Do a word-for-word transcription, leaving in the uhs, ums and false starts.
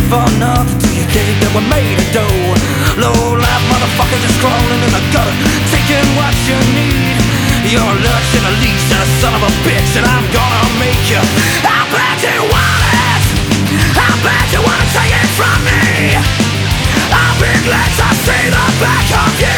for nothing till you think that we're made of dough. Low life motherfuckers just crawling in the gutter, taking what you need. You're a lurch and a leech and a son of a bitch, and I'm gonna make you. I bet you want it, I bet you wanna take it from me. I'll be glad to see the back of you.